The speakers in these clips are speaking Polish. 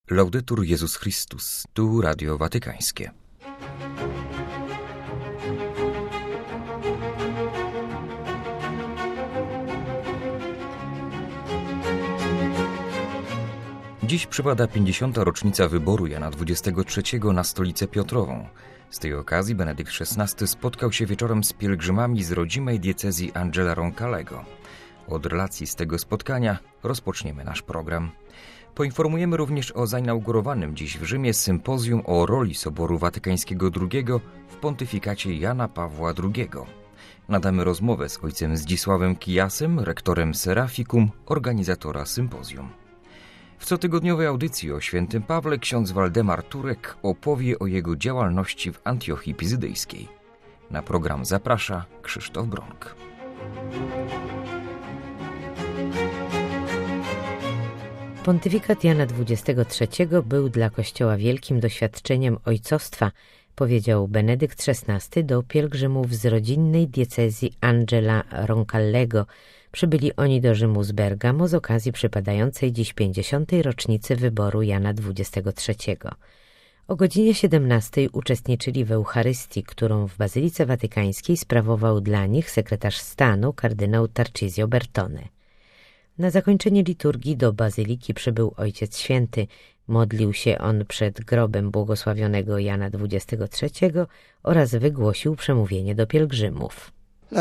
Laudetur Jezus Chrystus, tu Radio Watykańskie. Dziś przypada 50. rocznica wyboru Jana XXIII na Stolicę Piotrową. Z tej okazji Benedykt XVI spotkał się wieczorem z pielgrzymami z rodzimej diecezji Angela Roncalego. Od relacji z tego spotkania rozpoczniemy nasz program. Poinformujemy również o zainaugurowanym dziś w Rzymie sympozjum o roli Soboru Watykańskiego II w pontyfikacie Jana Pawła II. Nadamy rozmowę z ojcem Zdzisławem Kijasem, rektorem Serafikum, organizatora sympozjum. W cotygodniowej audycji o świętym Pawle ksiądz Waldemar Turek opowie o jego działalności w Antiochii Pizydyjskiej. Na program zaprasza Krzysztof Bronk. Pontyfikat Jana XXIII był dla Kościoła wielkim doświadczeniem ojcostwa, powiedział Benedykt XVI do pielgrzymów z rodzinnej diecezji Angela Roncallego. Przybyli oni do Rzymu z Bergamo z okazji przypadającej dziś 50. rocznicy wyboru Jana XXIII. O godzinie 17 uczestniczyli w Eucharystii, którą w Bazylice Watykańskiej sprawował dla nich sekretarz stanu kardynał Tarcisio Bertone. Na zakończenie liturgii do Bazyliki przybył Ojciec Święty. Modlił się on przed grobem błogosławionego Jana XXIII oraz wygłosił przemówienie do pielgrzymów.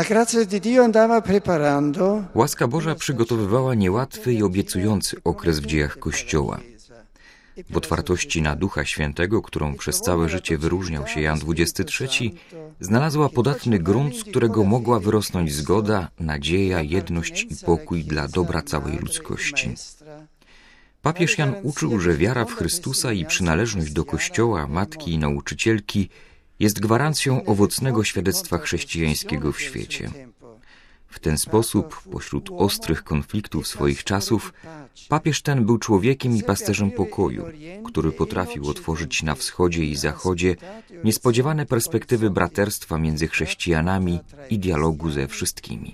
Łaska Boża przygotowywała niełatwy i obiecujący okres w dziejach Kościoła. W otwartości na Ducha Świętego, którą przez całe życie wyróżniał się Jan XXIII, znalazła podatny grunt, z którego mogła wyrosnąć zgoda, nadzieja, jedność i pokój dla dobra całej ludzkości. Papież Jan uczył, że wiara w Chrystusa i przynależność do Kościoła, Matki i Nauczycielki jest gwarancją owocnego świadectwa chrześcijańskiego w świecie. W ten sposób, pośród ostrych konfliktów swoich czasów, papież ten był człowiekiem i pasterzem pokoju, który potrafił otworzyć na wschodzie i zachodzie niespodziewane perspektywy braterstwa między chrześcijanami i dialogu ze wszystkimi.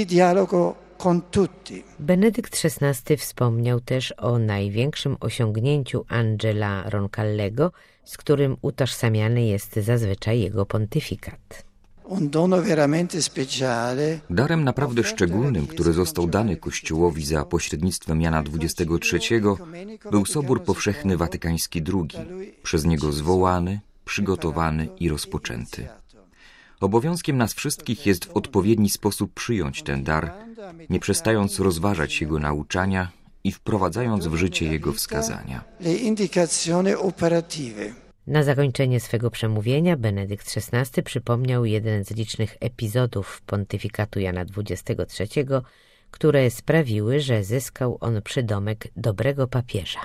Benedykt XVI wspomniał też o największym osiągnięciu Angela Roncallego, z którym utożsamiany jest zazwyczaj jego pontyfikat. Darem naprawdę szczególnym, który został dany Kościołowi za pośrednictwem Jana XXIII, był Sobór Powszechny Watykański II, przez niego zwołany, przygotowany i rozpoczęty. Obowiązkiem nas wszystkich jest w odpowiedni sposób przyjąć ten dar, nie przestając rozważać jego nauczania i wprowadzając w życie jego wskazania. Na zakończenie swego przemówienia Benedykt XVI przypomniał jeden z licznych epizodów pontyfikatu Jana XXIII, które sprawiły, że zyskał on przydomek dobrego papieża.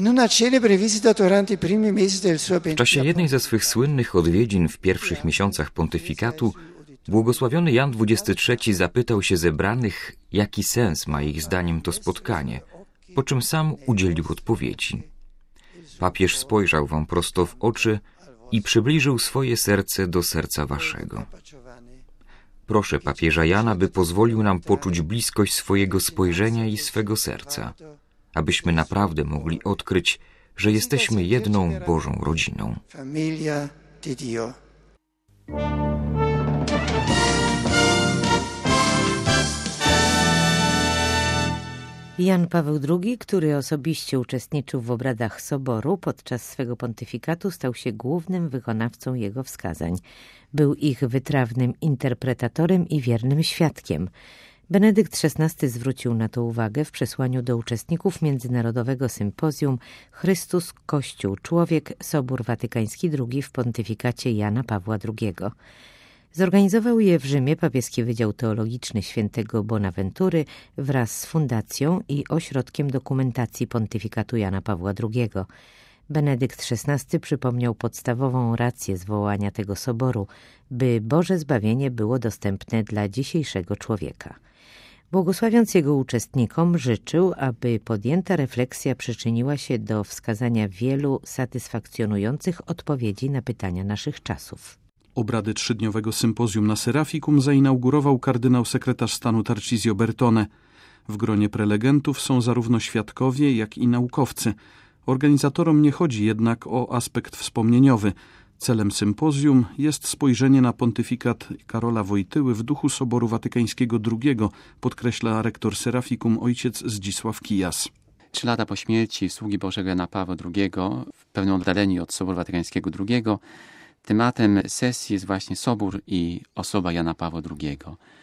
W czasie jednej ze swych słynnych odwiedzin w pierwszych miesiącach pontyfikatu błogosławiony Jan XXIII zapytał się zebranych, jaki sens ma ich zdaniem to spotkanie, po czym sam udzielił odpowiedzi. Papież spojrzał wam prosto w oczy i przybliżył swoje serce do serca waszego. Proszę papieża Jana, by pozwolił nam poczuć bliskość swojego spojrzenia i swego serca, abyśmy naprawdę mogli odkryć, że jesteśmy jedną Bożą rodziną. Jan Paweł II, który osobiście uczestniczył w obradach Soboru podczas swego pontyfikatu, stał się głównym wykonawcą jego wskazań. Był ich wytrawnym interpretatorem i wiernym świadkiem. Benedykt XVI zwrócił na to uwagę w przesłaniu do uczestników międzynarodowego sympozjum Chrystus, Kościół, Człowiek, Sobór Watykański II w pontyfikacie Jana Pawła II. Zorganizował je w Rzymie papieski Wydział Teologiczny Świętego Bonaventury wraz z Fundacją i Ośrodkiem Dokumentacji Pontyfikatu Jana Pawła II. Benedykt XVI przypomniał podstawową rację zwołania tego soboru, by Boże zbawienie było dostępne dla dzisiejszego człowieka. Błogosławiąc jego uczestnikom, życzył, aby podjęta refleksja przyczyniła się do wskazania wielu satysfakcjonujących odpowiedzi na pytania naszych czasów. Obrady trzydniowego sympozjum na Serafikum zainaugurował kardynał sekretarz stanu Tarcisio Bertone. W gronie prelegentów są zarówno świadkowie, jak i naukowcy. Organizatorom nie chodzi jednak o aspekt wspomnieniowy. Celem sympozjum jest spojrzenie na pontyfikat Karola Wojtyły w duchu Soboru Watykańskiego II, podkreśla rektor Serafikum ojciec Zdzisław Kijas. 3 lata po śmierci sługi Bożego Jana Pawła II, w pewnym oddaleniu od Soboru Watykańskiego II, tematem sesji jest właśnie Sobór i osoba Jana Pawła II.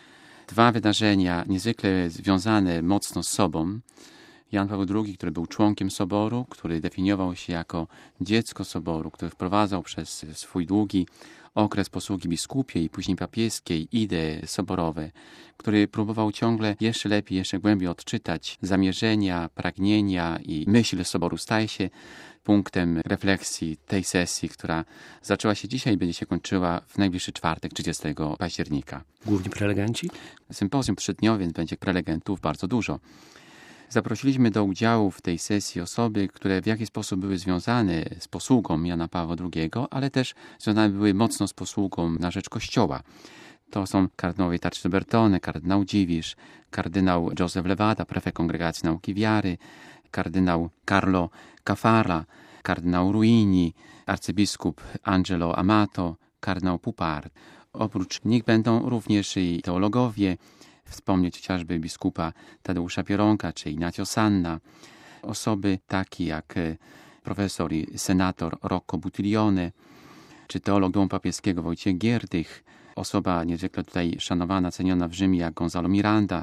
2 wydarzenia niezwykle związane mocno z sobą. Jan Paweł II, który był członkiem Soboru, który definiował się jako dziecko Soboru, który wprowadzał przez swój długi okres posługi biskupiej i później papieskiej idee soborowe, który próbował ciągle jeszcze lepiej, jeszcze głębiej odczytać zamierzenia, pragnienia i myśl Soboru, staje się punktem refleksji tej sesji, która zaczęła się dzisiaj i będzie się kończyła w najbliższy czwartek, 30 października. Główni prelegenci? Sympozjum 3-dniowe, więc będzie prelegentów bardzo dużo. Zaprosiliśmy do udziału w tej sesji osoby, które w jakiś sposób były związane z posługą Jana Pawła II, ale też związane były mocno z posługą na rzecz Kościoła. To są kardynałowie Tarcito Bertone, kardynał Dziwisz, kardynał Joseph Levada, prefekt Kongregacji Nauki Wiary, kardynał Carlo Caffarra, kardynał Ruini, arcybiskup Angelo Amato, kardynał Pupart. Oprócz nich będą również i teologowie, wspomnieć chociażby biskupa Tadeusza Pieronka czy Ignacio Sanna, osoby takie jak profesor i senator Rocco Buttiglione, czy teolog domu papieskiego Wojciech Gierdych, osoba niezwykle tutaj szanowana, ceniona w Rzymie jak Gonzalo Miranda,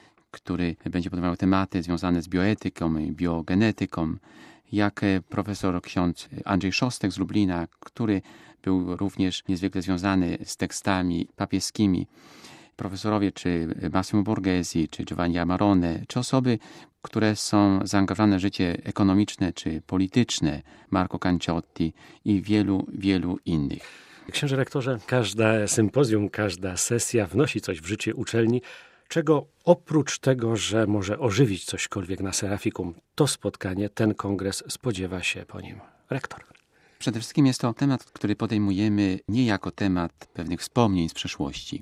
który będzie podejmował tematy związane z bioetyką i biogenetyką, jak profesor ksiądz Andrzej Szostek z Lublina, który był również niezwykle związany z tekstami papieskimi, profesorowie czy Massimo Borghesi, czy Giovanni Amarone, czy osoby, które są zaangażowane w życie ekonomiczne czy polityczne, Marco Canciotti i wielu innych. Księże rektorze, każda sympozjum, każda sesja wnosi coś w życie uczelni, czego oprócz tego, że może ożywić cośkolwiek na Serafikum, to spotkanie, ten kongres spodziewa się po nim rektor. Przede wszystkim jest to temat, który podejmujemy nie jako temat pewnych wspomnień z przeszłości.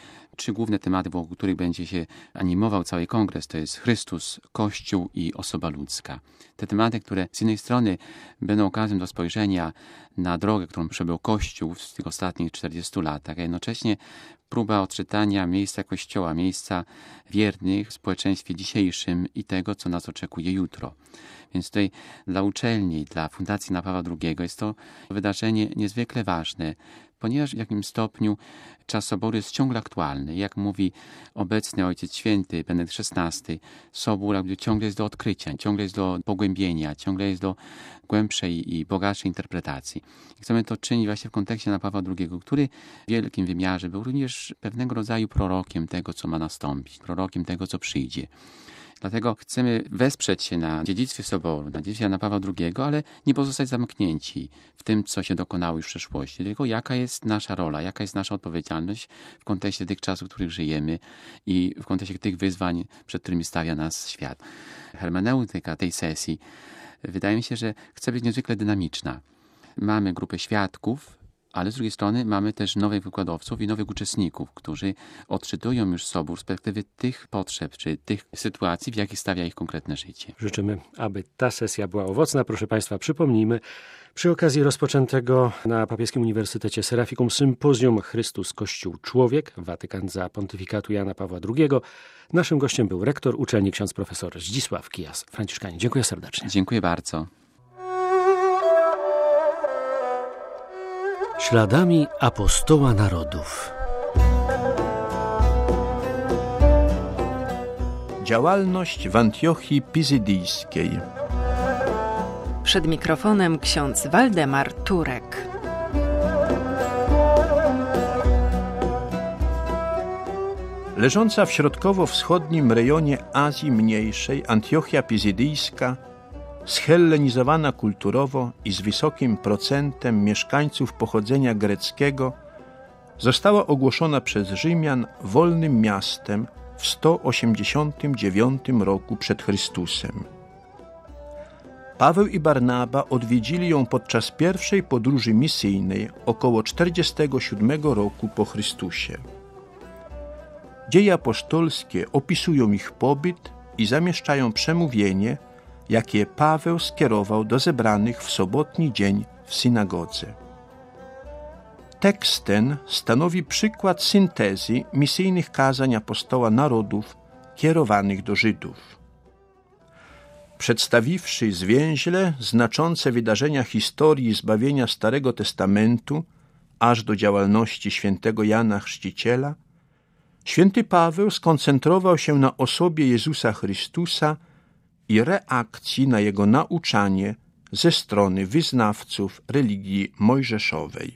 3 główne tematy, wokół których będzie się animował cały kongres, to jest Chrystus, Kościół i osoba ludzka. Te tematy, które z jednej strony będą okazją do spojrzenia na drogę, którą przebył Kościół w tych ostatnich 40 latach, a jednocześnie próba odczytania miejsca Kościoła, miejsca wiernych w społeczeństwie dzisiejszym i tego, co nas oczekuje jutro. Więc tutaj dla uczelni, dla Fundacji Jana Pawła II jest to wydarzenie niezwykle ważne, ponieważ w jakimś stopniu czas Soboru jest ciągle aktualny. Jak mówi obecny Ojciec Święty Benedykt XVI, Sobór jakby ciągle jest do odkrycia, ciągle jest do pogłębienia, ciągle jest do głębszej i bogatszej interpretacji. I chcemy to czynić właśnie w kontekście Jana Pawła II, który w wielkim wymiarze był również pewnego rodzaju prorokiem tego, co ma nastąpić, prorokiem tego, co przyjdzie. Dlatego chcemy wesprzeć się na dziedzictwie Soboru, na dziedzictwie Jana Pawła II, ale nie pozostać zamknięci w tym, co się dokonało już w przeszłości, tylko jaka jest nasza rola, jaka jest nasza odpowiedzialność w kontekście tych czasów, w których żyjemy i w kontekście tych wyzwań, przed którymi stawia nas świat. Hermeneutyka tej sesji wydaje mi się, że chce być niezwykle dynamiczna. Mamy grupę świadków, ale z drugiej strony mamy też nowych wykładowców i nowych uczestników, którzy odczytują już Sobór z perspektywy tych potrzeb, czy tych sytuacji, w jakich stawia ich konkretne życie. Życzymy, aby ta sesja była owocna. Proszę Państwa, przypomnijmy, przy okazji rozpoczętego na Papieskim Uniwersytecie Serafikum Sympozjum Chrystus, Kościół, Człowiek, Watykan za pontyfikatu Jana Pawła II, naszym gościem był rektor uczelni ksiądz profesor Zdzisław Kijas, franciszkanin. Dziękuję serdecznie. Dziękuję bardzo. Śladami apostoła narodów. Działalność w Antiochii Pizydyjskiej. Przed mikrofonem ksiądz Waldemar Turek. Leżąca w środkowo-wschodnim rejonie Azji Mniejszej, Antiochia Pizydyjska, schellenizowana kulturowo i z wysokim procentem mieszkańców pochodzenia greckiego, została ogłoszona przez Rzymian wolnym miastem w 189 roku przed Chrystusem. Paweł i Barnaba odwiedzili ją podczas pierwszej podróży misyjnej około 47 roku po Chrystusie. Dzieje apostolskie opisują ich pobyt i zamieszczają przemówienie, jakie Paweł skierował do zebranych w sobotni dzień w synagodze. Tekst ten stanowi przykład syntezy misyjnych kazań apostoła narodów kierowanych do Żydów. Przedstawiwszy zwięźle znaczące wydarzenia historii zbawienia Starego Testamentu aż do działalności świętego Jana Chrzciciela, święty Paweł skoncentrował się na osobie Jezusa Chrystusa i reakcji na jego nauczanie ze strony wyznawców religii mojżeszowej.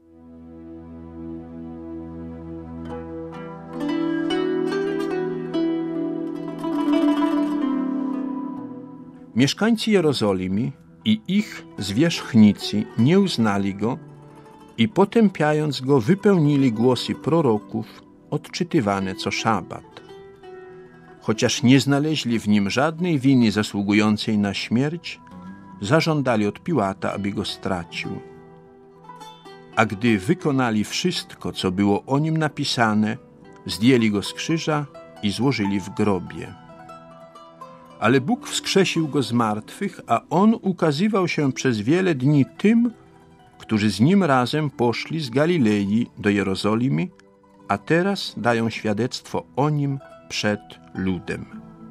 Mieszkańcy Jerozolimy i ich zwierzchnicy nie uznali go i potępiając go wypełnili głosy proroków odczytywane co szabat. Chociaż nie znaleźli w nim żadnej winy zasługującej na śmierć, zażądali od Piłata, aby go stracił. A gdy wykonali wszystko, co było o nim napisane, zdjęli go z krzyża i złożyli w grobie. Ale Bóg wskrzesił go z martwych, a on ukazywał się przez wiele dni tym, którzy z nim razem poszli z Galilei do Jerozolimy, a teraz dają świadectwo o nim przed ludem.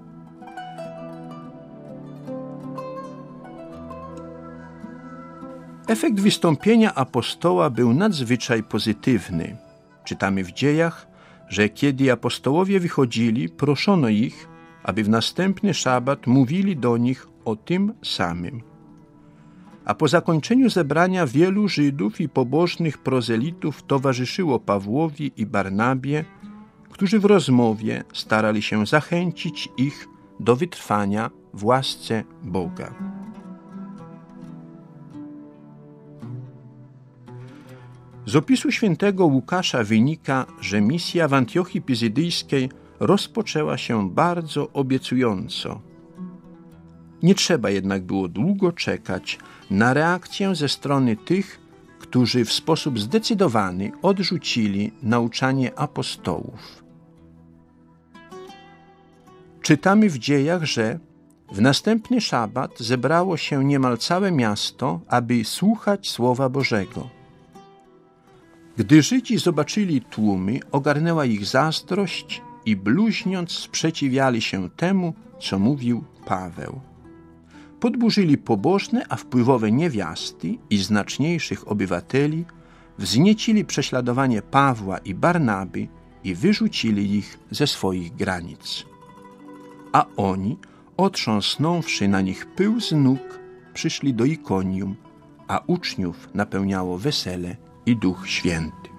Efekt wystąpienia apostoła był nadzwyczaj pozytywny. Czytamy w dziejach, że kiedy apostołowie wychodzili, proszono ich, aby w następny szabat mówili do nich o tym samym. A po zakończeniu zebrania wielu Żydów i pobożnych prozelitów towarzyszyło Pawłowi i Barnabie, którzy w rozmowie starali się zachęcić ich do wytrwania w łasce Boga. Z opisu świętego Łukasza wynika, że misja w Antiochii Pizydyjskiej rozpoczęła się bardzo obiecująco. Nie trzeba jednak było długo czekać na reakcję ze strony tych, którzy w sposób zdecydowany odrzucili nauczanie apostołów. Czytamy w dziejach, że w następny szabat zebrało się niemal całe miasto, aby słuchać Słowa Bożego. Gdy Żydzi zobaczyli tłumy, ogarnęła ich zazdrość i bluźniąc sprzeciwiali się temu, co mówił Paweł. Podburzyli pobożne, a wpływowe niewiasty i znaczniejszych obywateli, wzniecili prześladowanie Pawła i Barnaby i wyrzucili ich ze swoich granic. A oni, otrząsnąwszy na nich pył z nóg, przyszli do Ikonium, a uczniów napełniało wesele i Duch Święty.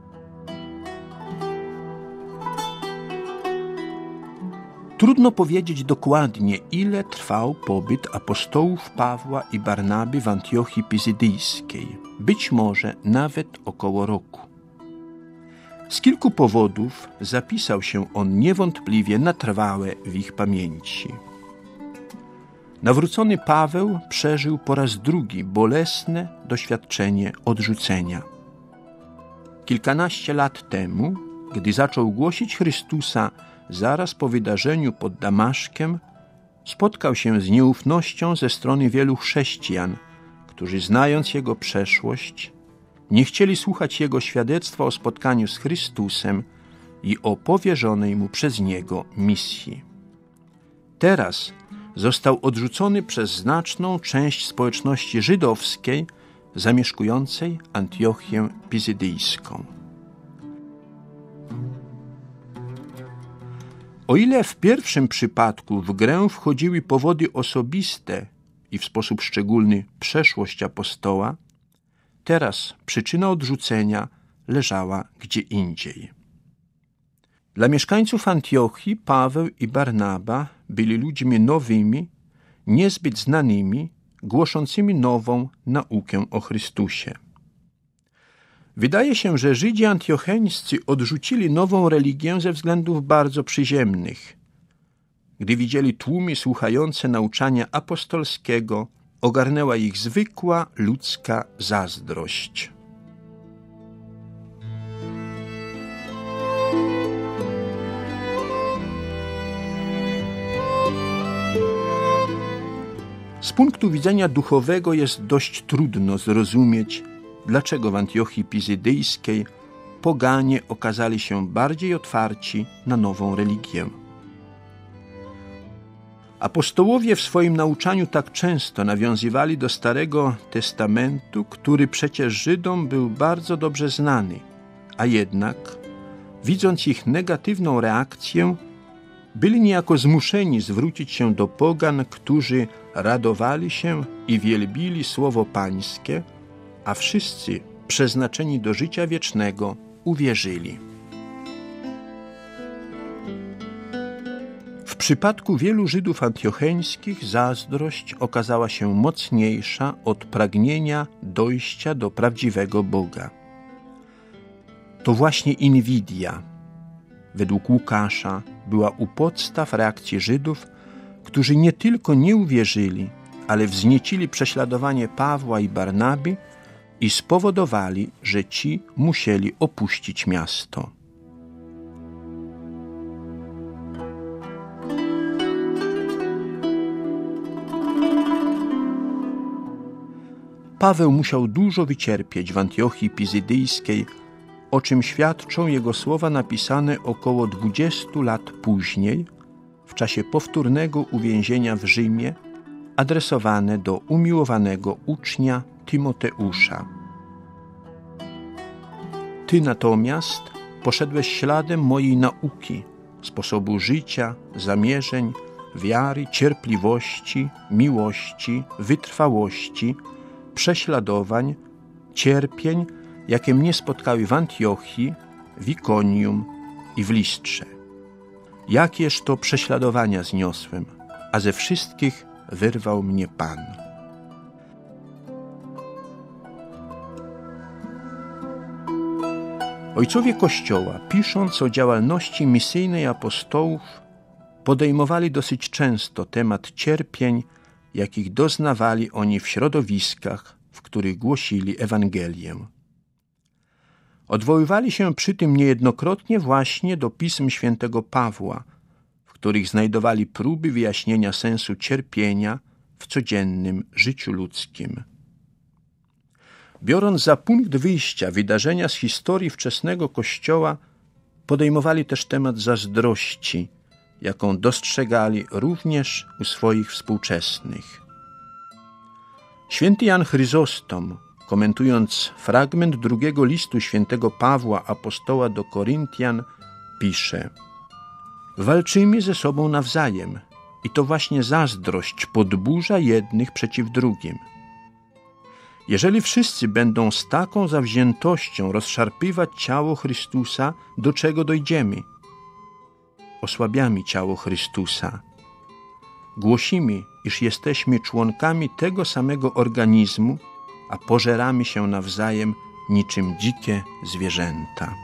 Trudno powiedzieć dokładnie, ile trwał pobyt apostołów Pawła i Barnaby w Antiochii Pizydyjskiej. Być może nawet około roku. Z kilku powodów zapisał się on niewątpliwie na trwałe w ich pamięci. Nawrócony Paweł przeżył po raz drugi bolesne doświadczenie odrzucenia. Kilkanaście lat temu, gdy zaczął głosić Chrystusa zaraz po wydarzeniu pod Damaszkiem, spotkał się z nieufnością ze strony wielu chrześcijan, którzy znając jego przeszłość, nie chcieli słuchać jego świadectwa o spotkaniu z Chrystusem i o powierzonej mu przez niego misji. Teraz został odrzucony przez znaczną część społeczności żydowskiej zamieszkującej Antiochię Pizydyjską. O ile w pierwszym przypadku w grę wchodziły powody osobiste i w sposób szczególny przeszłość apostoła, teraz przyczyna odrzucenia leżała gdzie indziej. Dla mieszkańców Antiochii Paweł i Barnaba byli ludźmi nowymi, niezbyt znanymi, głoszącymi nową naukę o Chrystusie. Wydaje się, że Żydzi antiocheńscy odrzucili nową religię ze względów bardzo przyziemnych. Gdy widzieli tłumy słuchające nauczania apostolskiego, ogarnęła ich zwykła ludzka zazdrość. Z punktu widzenia duchowego jest dość trudno zrozumieć, dlaczego w Antiochii Pizydyjskiej poganie okazali się bardziej otwarci na nową religię. Apostołowie w swoim nauczaniu tak często nawiązywali do Starego Testamentu, który przecież Żydom był bardzo dobrze znany, a jednak, widząc ich negatywną reakcję, byli niejako zmuszeni zwrócić się do pogan, którzy radowali się i wielbili Słowo Pańskie, a wszyscy przeznaczeni do życia wiecznego uwierzyli. W przypadku wielu Żydów antiocheńskich zazdrość okazała się mocniejsza od pragnienia dojścia do prawdziwego Boga. To właśnie inwidia, według Łukasza, była u podstaw reakcji Żydów, którzy nie tylko nie uwierzyli, ale wzniecili prześladowanie Pawła i Barnaby i spowodowali, że ci musieli opuścić miasto. Paweł musiał dużo wycierpieć w Antiochii Pizydyjskiej, o czym świadczą jego słowa napisane około 20 lat później, w czasie powtórnego uwięzienia w Rzymie, adresowane do umiłowanego ucznia Tymoteusza. Ty natomiast poszedłeś śladem mojej nauki, sposobu życia, zamierzeń, wiary, cierpliwości, miłości, wytrwałości, prześladowań, cierpień, jakie mnie spotkały w Antiochii, w Ikonium i w Listrze. Jakież to prześladowania zniosłem, a ze wszystkich wyrwał mnie Pan. Ojcowie Kościoła, pisząc o działalności misyjnej apostołów, podejmowali dosyć często temat cierpień, jakich doznawali oni w środowiskach, w których głosili Ewangelię. Odwoływali się przy tym niejednokrotnie właśnie do pism świętego Pawła, w których znajdowali próby wyjaśnienia sensu cierpienia w codziennym życiu ludzkim. Biorąc za punkt wyjścia wydarzenia z historii wczesnego Kościoła, podejmowali też temat zazdrości, jaką dostrzegali również u swoich współczesnych. Święty Jan Chryzostom, komentując fragment drugiego listu świętego Pawła apostoła do Koryntian, pisze: walczymy ze sobą nawzajem i to właśnie zazdrość podburza jednych przeciw drugim. Jeżeli wszyscy będą z taką zawziętością rozszarpywać ciało Chrystusa, do czego dojdziemy? Osłabiamy ciało Chrystusa. Głosimy, iż jesteśmy członkami tego samego organizmu, a pożeramy się nawzajem niczym dzikie zwierzęta.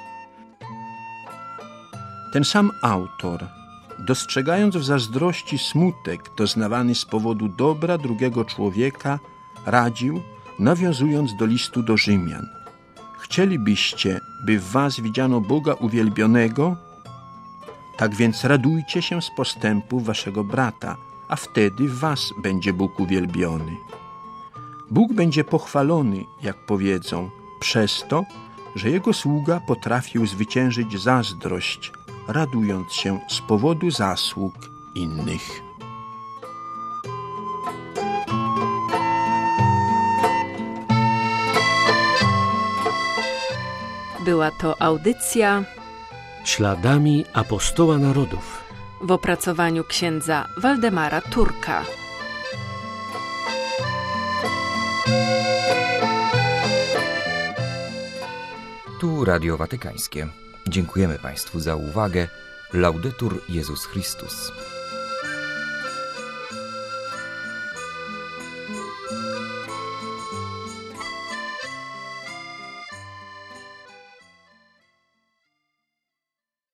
Ten sam autor, dostrzegając w zazdrości smutek doznawany z powodu dobra drugiego człowieka, radził, nawiązując do listu do Rzymian: chcielibyście, by w was widziano Boga uwielbionego? Tak więc radujcie się z postępów waszego brata, a wtedy w was będzie Bóg uwielbiony. Bóg będzie pochwalony, jak powiedzą, przez to, że Jego sługa potrafił zwyciężyć zazdrość, radując się z powodu zasług innych. Była to audycja Śladami apostoła narodów w opracowaniu księdza Waldemara Turka. Tu Radio Watykańskie. Dziękujemy Państwu za uwagę. Laudetur Jezus Chrystus.